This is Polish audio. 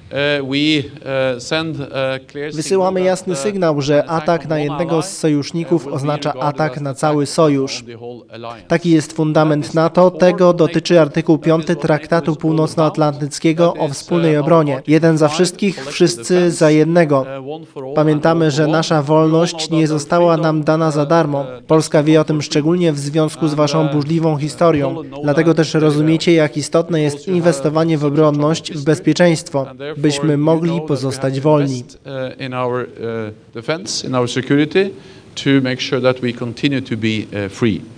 Wysyłamy jasny sygnał, że atak na jednego z sojuszników oznacza atak na cały sojusz. Taki jest fundament NATO, tego dotyczy artykuł 5 Traktatu Północnoatlantyckiego o wspólnej obronie. Jeden za wszystkich, wszyscy za jednego. Pamiętamy, że nasza wolność nie została nam dana za darmo. Polska wie o tym szczególnie w związku z waszą burzliwą historią. Dlatego też rozumiecie, jak istotne jest inwestowanie w obronność, w bezpieczeństwo, byśmy mogli pozostać wolni. To make sure that we continue to be free.